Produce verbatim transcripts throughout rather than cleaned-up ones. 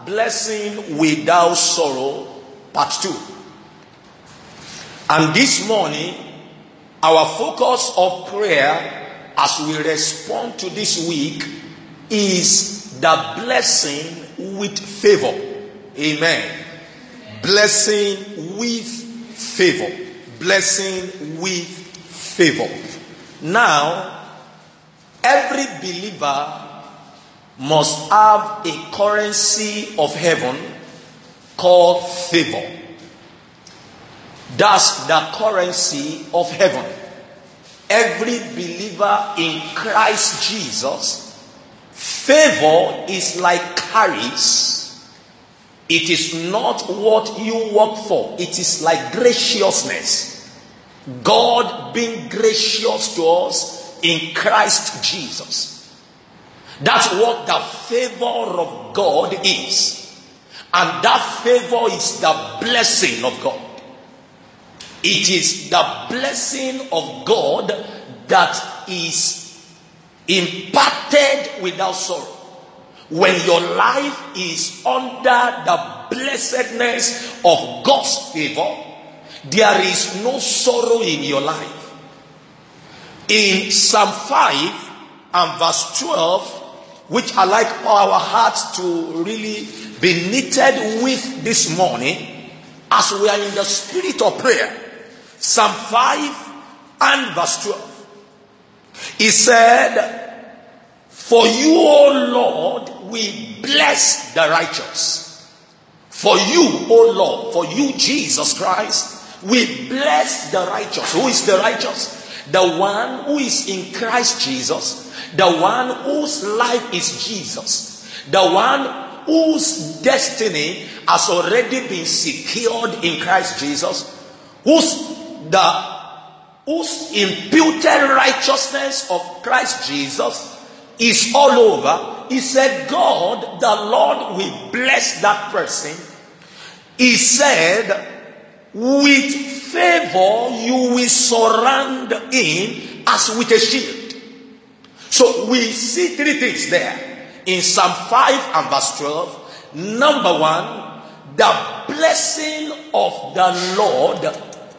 blessing without sorrow, part two. And this morning, our focus of prayer as we respond to this week is the blessing with favor. Amen. Blessing with favor. Blessing with favor. Now, every believer must have a currency of heaven called favor. That's the currency of heaven. Every believer in Christ Jesus, favor is like charis. It is not what you work for. It is like graciousness. God being gracious to us in Christ Jesus. That's what the favor of God is. And that favor is the blessing of God. It is the blessing of God that is imparted without sorrow. When your life is under the blessedness of God's favor, there is no sorrow in your life. In Psalm five and verse twelve, which I like our hearts to really be knitted with this morning, as we are in the spirit of prayer. Psalm five and verse twelve. He said, "For you, O Lord, we bless the righteous." For you, O Lord, for you, Jesus Christ, we bless the righteous. Who is the righteous? The one who is in Christ Jesus. The one whose life is Jesus. The one whose destiny has already been secured in Christ Jesus. Whose the whose imputed righteousness of Christ Jesus is all over. He said, God, the Lord will bless that person. He said, with favor you will surround him as with a shield. So we see three things there in Psalm five and verse twelve. Number one, the blessing of the Lord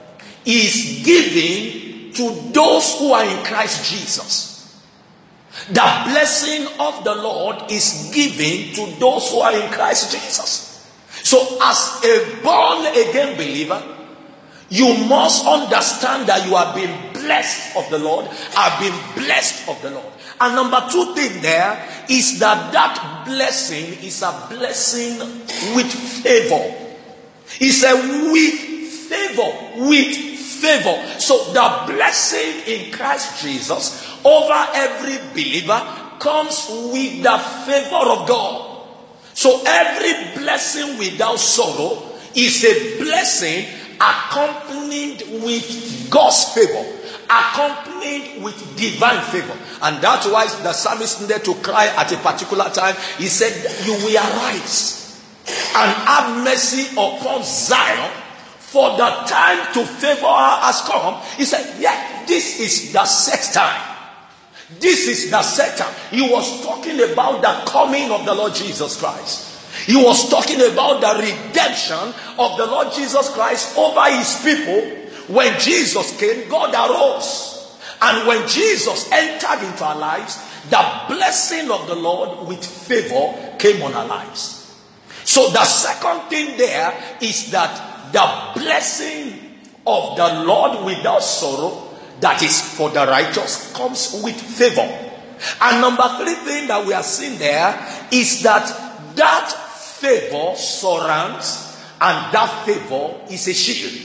is given to those who are in Christ Jesus. The blessing of the Lord is given to those who are in Christ Jesus. So as a born again believer, you must understand that you have been blessed of the Lord, have been blessed of the Lord. And number two thing there is that that blessing is a blessing with favor. It's a with favor, with favor. So the blessing in Christ Jesus over every believer comes with the favor of God. So every blessing without sorrow is a blessing accompanied with God's favor, accompanied with divine favor. And that's why the psalmist needed to cry at a particular time. He said, you will arise and have mercy upon Zion, for the time to favor her has come. He said, yeah, this is the set time. This is the set time. He was talking about the coming of the Lord Jesus Christ. He was talking about the redemption of the Lord Jesus Christ over his people. When Jesus came, God arose. And when Jesus entered into our lives, the blessing of the Lord with favor came on our lives. So the second thing there is that the blessing of the Lord without sorrow, that is for the righteous, comes with favor. And number three thing that we are seeing there is that that favor surrounds, and that favor is a shield.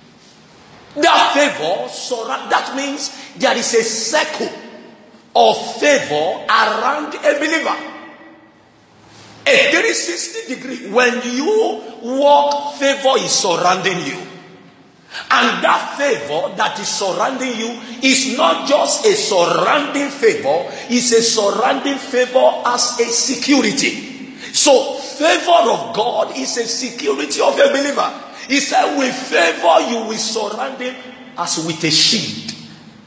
That favor surrounds, that means there is a circle of favor around a believer. A three sixty degree. When you walk, favor is surrounding you. And that favor that is surrounding you is not just a surrounding favor, it's a surrounding favor as a security. So, favor of God is a security of a believer. He said, with favor you will surround him as with a shield.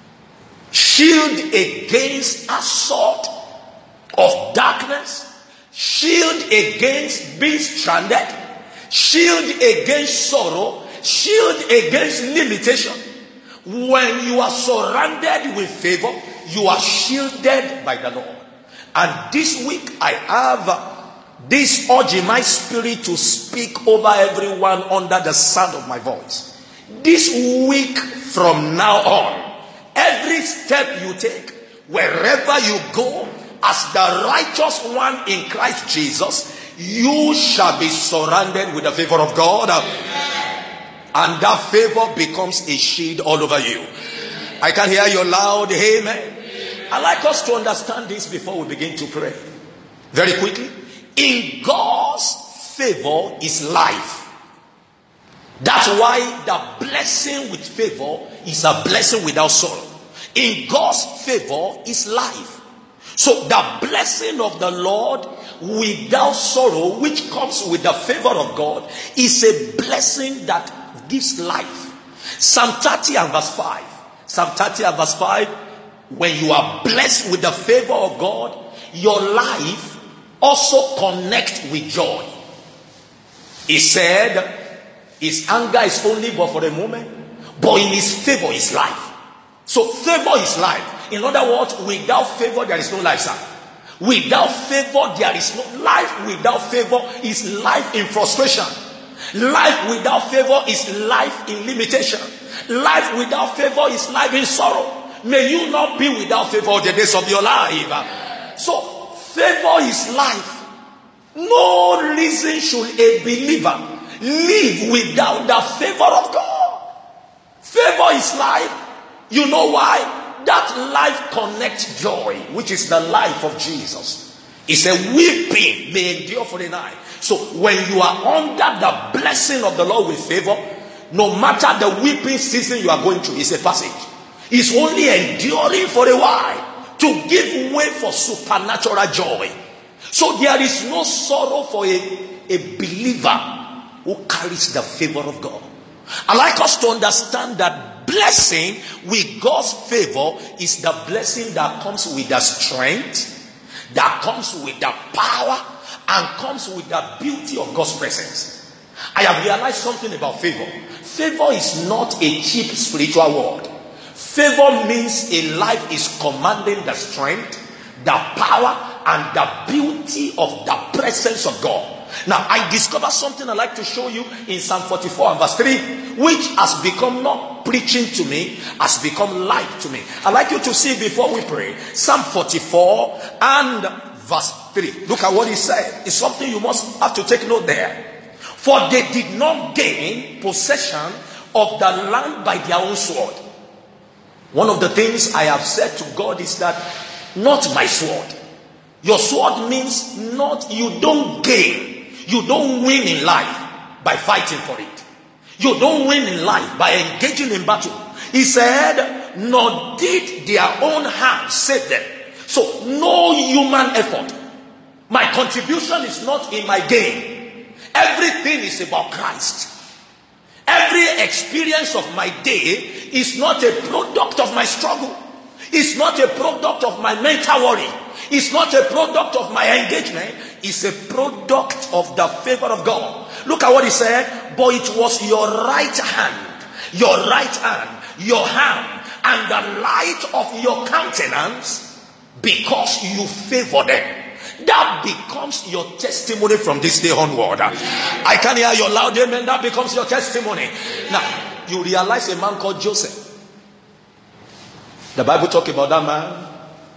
Shield against assault of darkness. shield against being stranded, shield against sorrow, shield against limitation. When you are surrounded with favor, you are shielded by the Lord. And this week I have this urge in my spirit to speak over everyone under the sound of my voice. This week from now on, every step you take, wherever you go, as the righteous one in Christ Jesus, you shall be surrounded with the favor of God. And that favor becomes a shield all over you. I can hear your loud amen. I like us to understand this before we begin to pray. Very quickly. In God's favor is life. That's why the blessing with favor is a blessing without sorrow. In God's favor is life. So the blessing of the Lord without sorrow, which comes with the favor of God, is a blessing that gives life. Psalm thirty and verse five. Psalm thirty and verse five. When you are blessed with the favor of God, your life also connects with joy. He said, his anger is only but for a moment, but in his favor is life. So favor is life. In other words, without favor there is no life, sir. Without favor there is no life. Without favor is life in frustration. Life without favor is life in limitation. Life without favor is life in sorrow. May you not be without favor all the days of your life. So favor is life. No reason should a believer live without the favor of God. Favor is life. You know why? That life connects joy, which is the life of Jesus. It's a weeping may endure for the night. So when you are under the blessing of the Lord with favor, no matter the weeping season you are going through, it's a passage. It's only enduring for a while to give way for supernatural joy. So there is no sorrow for a, a believer who carries the favor of God. I like us to understand that blessing with God's favor is the blessing that comes with the strength, that comes with the power, and comes with the beauty of God's presence. I have realized something about favor. Favor is not a cheap spiritual word. Favor means a life is commanding the strength, the power, and the beauty of the presence of God. Now, I discovered something I'd like to show you in Psalm forty-four and verse three, which has become not preaching to me, has become life to me. I'd like you to see before we pray. Psalm forty-four and verse three. Look at what he said. It's something you must have to take note there. For they did not gain possession of the land by their own sword. One of the things I have said to God is that, not my sword. Your sword means not, you don't gain, you don't win in life by fighting for it. You don't win in life by engaging in battle. He said, nor did their own hands save them. So no human effort. My contribution is not in my gain. Everything is about Christ. Every experience of my day is not a product of my struggle. It's not a product of my mental worry. It's not a product of my engagement. It's a product of the favor of God. Look at what he said. But it was your right hand, your right hand, your hand, and the light of your countenance, because you favor them. That becomes your testimony from this day onward. I can hear your loud amen. That becomes your testimony. Now, you realize a man called Joseph. The Bible talks about that man.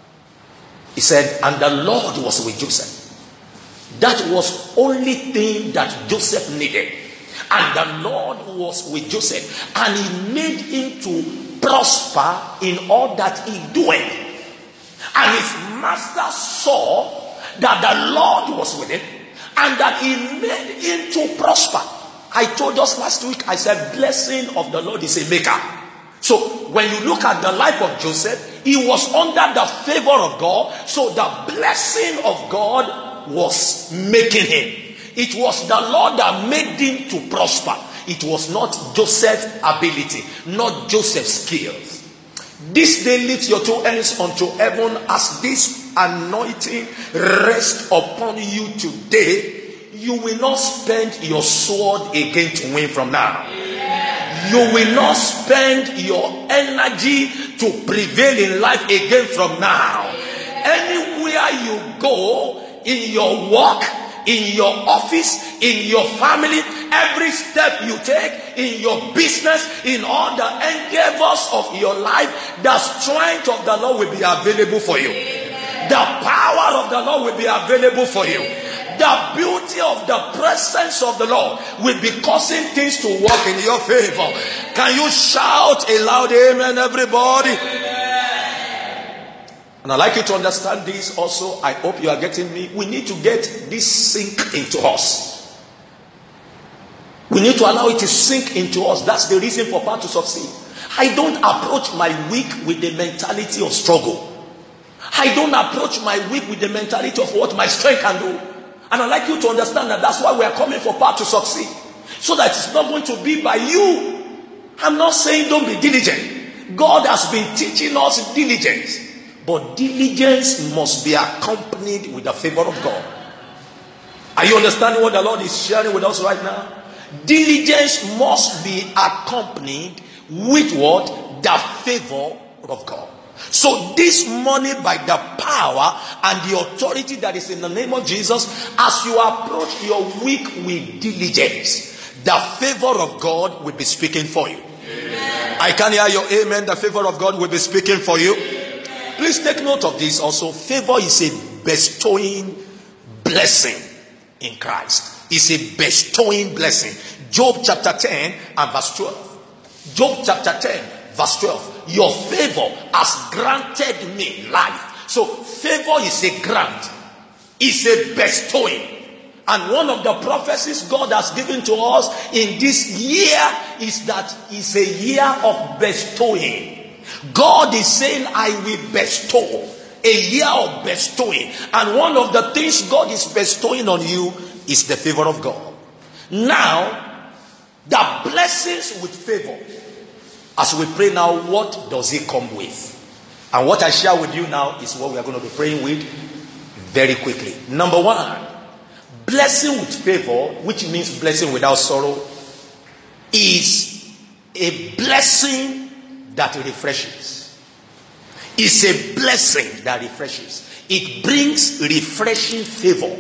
He said, and the Lord was with Joseph. That was only thing that Joseph needed. And the Lord was with Joseph. And he made him to prosper in all that he doeth. And his master saw that the Lord was with him, and that he made him to prosper. I told us last week, I said, blessing of the Lord is a maker. So when you look at the life of Joseph, he was under the favor of God. So the blessing of God was making him. It was the Lord that made him to prosper. It was not Joseph's ability, not Joseph's skills. This day lift your two hands unto heaven as this anointing rest upon you today, you will not spend your sword again to win from now. You will not spend your energy to prevail in life again from now. Anywhere you go, in your work, in your office, in your family, every step you take, in your business, in all the endeavors of your life, the strength of the Lord will be available for you. The power of the Lord will be available for you. The beauty of the presence of the Lord will be causing things to work in your favor. Can you shout a loud amen, everybody? And I'd like you to understand this also. I hope you are getting me. We need to get this sink into us. We need to allow it to sink into us. That's the reason for power to succeed. I don't approach my week with the mentality of struggle. I don't approach my week with the mentality of what my strength can do. And I'd like you to understand that that's why we are coming for power to succeed. So that it's not going to be by you. I'm not saying don't be diligent. God has been teaching us diligence. But diligence must be accompanied with the favor of God. Are you understanding what the Lord is sharing with us right now? Diligence must be accompanied with what? The favor of God. So this morning, by the power and the authority that is in the name of Jesus, as you approach your week with diligence, the favor of God will be speaking for you. Amen. I can hear your amen. The favor of God will be speaking for you. Amen. Please take note of this also. Favor is a bestowing blessing in Christ. It's a bestowing blessing. Job chapter ten and verse twelve. Job chapter ten verse twelve. Your favor has granted me life. So favor is a grant. It's a bestowing. And one of the prophecies God has given to us in this year is that it's a year of bestowing. God is saying, I will bestow. A year of bestowing. And one of the things God is bestowing on you is the favor of God. Now, the blessings with favor. As we pray now, what does it come with? And what I share with you now is what we are going to be praying with very quickly. Number one, blessing with favor, which means blessing without sorrow, is a blessing that refreshes. It's a blessing that refreshes. It brings refreshing favor.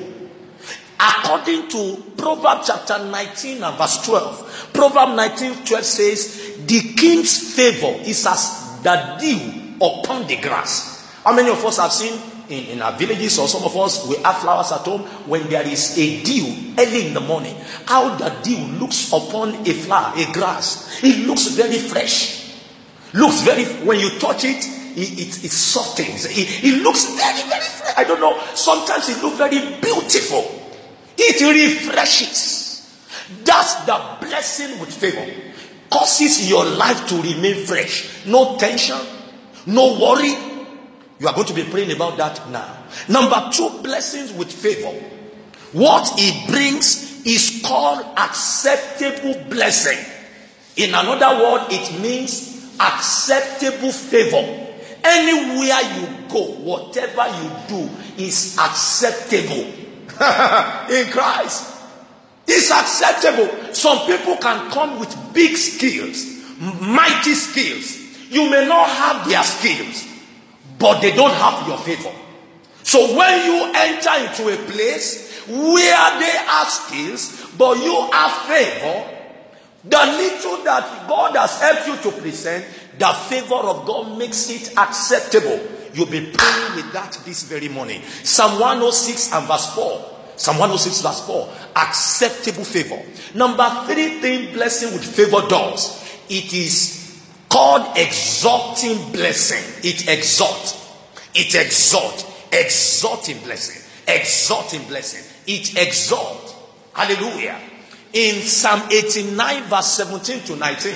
According to Proverbs chapter nineteen and verse twelve, Proverbs nineteen twelve says, the king's favor is as the dew upon the grass. How many of us have seen in, in our villages, or some of us, we have flowers at home, when there is a dew early in the morning, how the dew looks upon a flower, a grass. It looks very fresh. Looks very, when you touch it, it, it, it softens. It, it looks very, very fresh. I don't know. Sometimes it looks very beautiful. It refreshes. That's the blessing with favor. Causes your life to remain fresh. No tension. No worry. You are going to be praying about that now. Number two, blessings with favor. What it brings is called acceptable blessing. In another word, it means acceptable favor. Anywhere you go, whatever you do is acceptable. In Christ, it's acceptable. Some people can come with big skills, mighty skills. You may not have their skills, but they don't have your favor. So when you enter into a place where they have skills, but you have favor, the little that God has helped you to present, the favor of God makes it acceptable. You'll be praying with that this very morning. Psalm one oh six and verse four. Psalm one oh six verse four. Acceptable favor. Number three thing blessing with favor does. It is called exalting blessing. It exalts. It exalts. Exalting blessing. Exalting blessing. It exalts. Hallelujah. In Psalm eighty-nine verse seventeen to nineteen.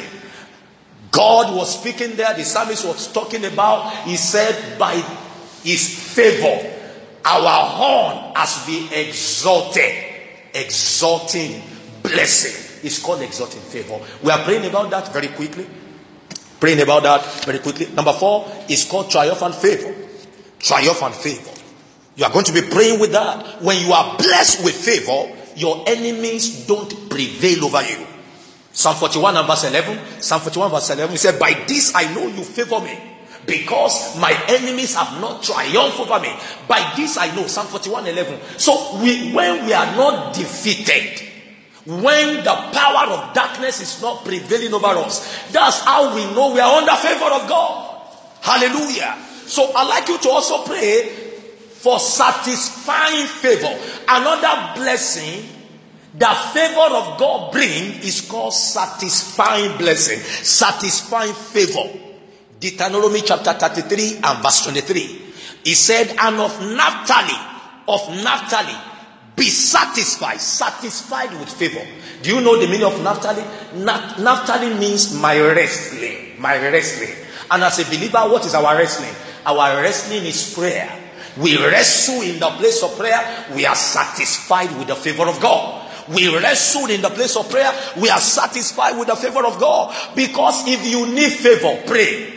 God was speaking there. The psalmist was talking about. He said, by his favor, our horn has been exalted. Exalting blessing. It's called exalting favor. We are praying about that very quickly. Praying about that very quickly. Number four is called triumphant favor. Triumphant favor. You are going to be praying with that. When you are blessed with favor, your enemies don't prevail over you. Psalm forty-one and verse eleven. Psalm forty-one verse eleven. He said, by this I know you favor me, because my enemies have not triumphed over me. By this I know. Psalm forty-one eleven. So we, when we are not defeated, when the power of darkness is not prevailing over us, that's how we know we are under favor of God. Hallelujah. So I'd like you to also pray for satisfying favor. Another blessing that favor of God bring is called satisfying blessing. Satisfying favor. Deuteronomy chapter thirty-three and verse twenty-three. He said, and of Naphtali, of Naphtali, be satisfied, satisfied with favor. Do you know the meaning of Naphtali? Na- Naphtali means my wrestling, my wrestling. And as a believer, what is our wrestling? Our wrestling is prayer. We wrestle in the place of prayer. We are satisfied with the favor of God. We wrestle in the place of prayer. We are satisfied with the favor of God. Because if you need favor, pray.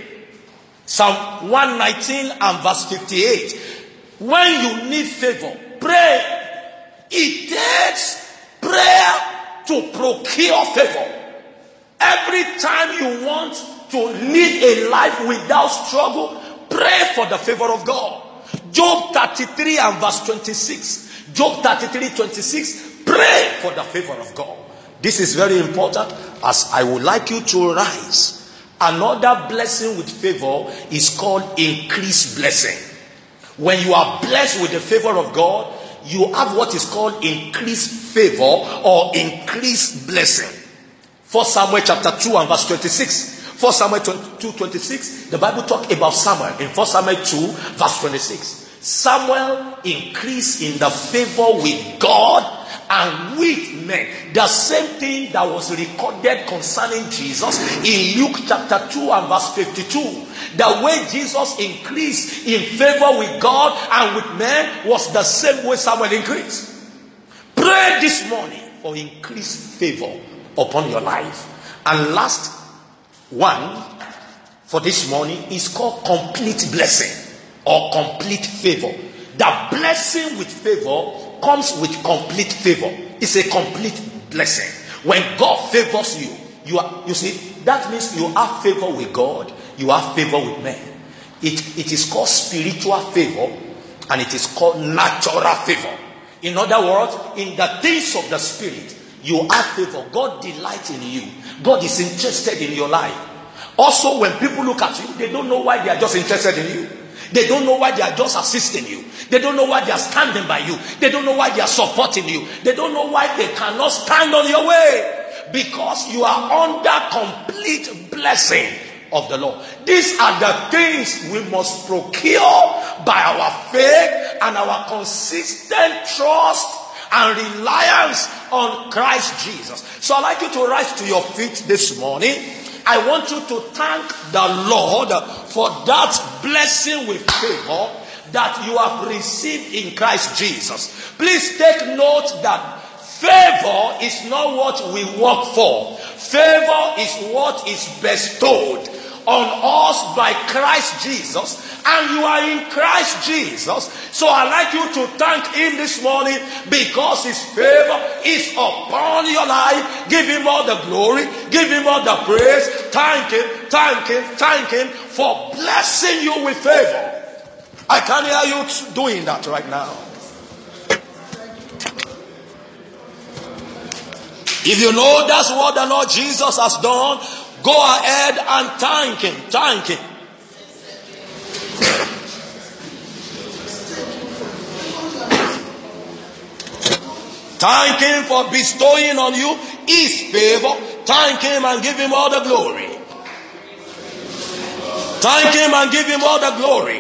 Psalm one nineteen and verse fifty-eight. When you need favor, pray. It takes prayer to procure favor. Every time you want to live a life without struggle, pray for the favor of God. Job thirty-three and verse twenty-six. Job thirty-three twenty-six. Pray for the favor of God. This is very important, as I would like you to rise. Another blessing with favor is called increased blessing. When you are blessed with the favor of God, you have what is called increased favor or increased blessing. First Samuel chapter two and verse twenty-six. First Samuel two twenty-six. The Bible talks about Samuel in First Samuel two verse twenty-six. Samuel increased in the favor with God and with men. The same thing that was recorded concerning Jesus in Luke chapter two and verse fifty-two. The way Jesus increased in favor with God and with men was the same way Samuel increased. Pray this morning for increased favor upon your life. And last one for this morning is called complete blessing or complete favor. The blessing with favor comes with complete favor. It's a complete blessing. When God favors you, you are, you see, that means you have favor with God, you have favor with men. It, it is called spiritual favor and it is called natural favor. In other words, in the things of the spirit, you have favor. God delights in you. God is interested in your life. Also, when people look at you, they don't know why they are just interested in you. They don't know why they are just assisting you. They don't know why they are standing by you. They don't know why they are supporting you. They don't know why they cannot stand on your way. Because you are under complete blessing of the Lord. These are the things we must procure by our faith and our consistent trust and reliance on Christ Jesus. So I'd like you to rise to your feet this morning. I want you to thank the Lord for that blessing with favor that you have received in Christ Jesus. Please take note that favor is not what we work for. Favor is what is bestowed on us by Christ Jesus, and you are in Christ Jesus. So I'd like you to thank him this morning because his favor is upon your life. Give him all the glory, give him all the praise. Thank him, thank him, thank him for blessing you with favor. I can hear you doing that right now. If you know that's what the Lord Jesus has done, go ahead and thank him. Thank him. Thank him for bestowing on you his favor. Thank him and give him all the glory. Thank him and give him all the glory.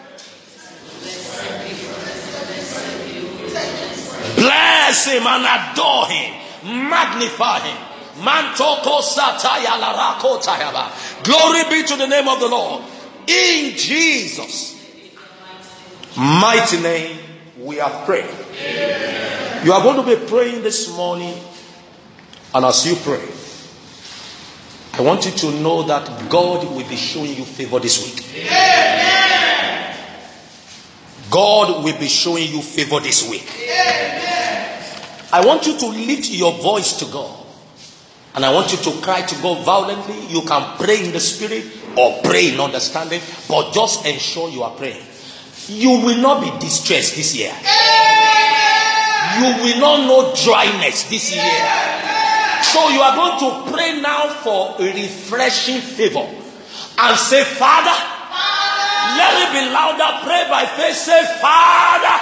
Bless him and adore him. Magnify him. Glory be to the name of the Lord. In Jesus' mighty name we have prayed. Amen. You are going to be praying this morning, and as you pray, I want you to know that God will be showing you favor this week. Amen. God will be showing you favor this week. Amen. I want you to lift your voice to God. And I want you to cry to God violently. You can pray in the spirit or pray in understanding. But just ensure you are praying. You will not be distressed this year. Amen. You will not know dryness this year. Amen. So you are going to pray now for a refreshing favor. And say, Father, Father, let it be louder. Pray by faith. Say, Father,